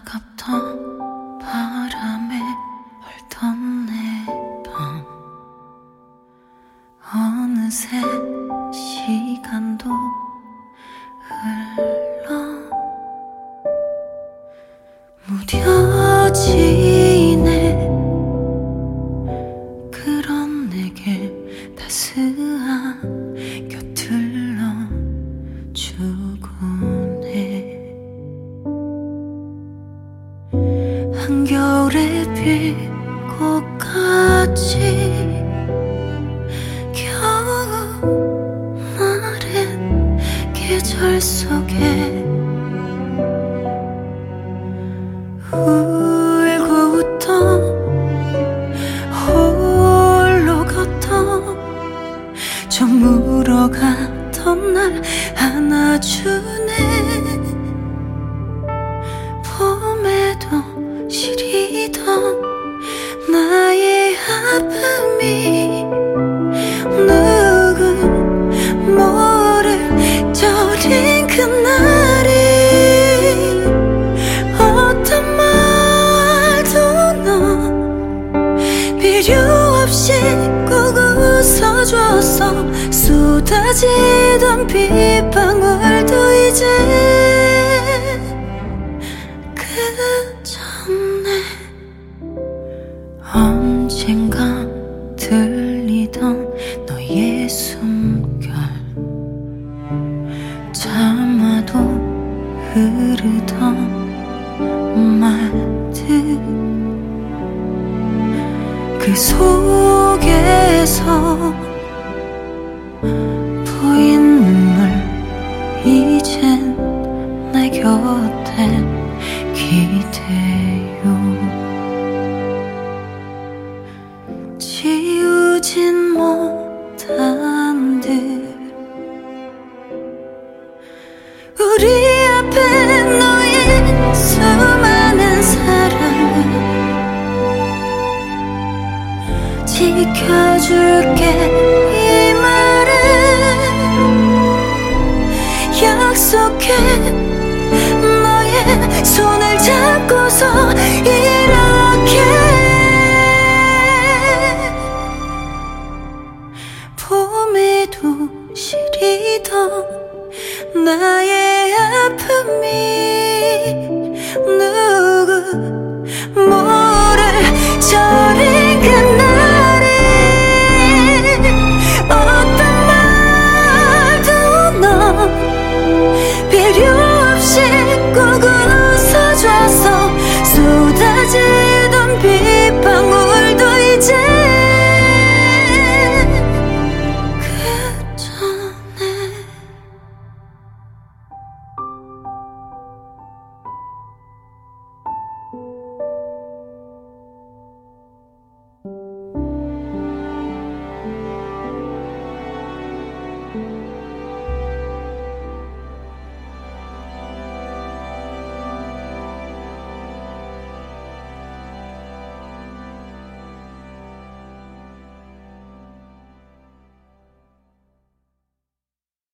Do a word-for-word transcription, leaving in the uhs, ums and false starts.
차갑던 바람에 얼던 내 밤 어느새 시간도 흘러 무뎌지네. 그런 내게 따스한 곁을 넣어주곤 해. 한겨울에 빌 꽃같이 겨울날엔 계절 속에 울고 웃던 홀로 걷던 저 물어가던 날 안아주네. 봄에도 시리던 나의 아픔이 누구 모를 저린 그날이 어떤 말도 넌 필요 없이 꼭 웃어줬어. 쏟아지던 빗방울도 이제 그전에 언젠가 들리던 너의 숨결 참아도 흐르던 말들 그 속에서 보인 눈물 이젠 내 곁에 기대요. 지우진 못한 듯 우리 앞에 너의 수많은 사랑을 지켜줄게. 이 말은 약속해. 너의 손을 잡고서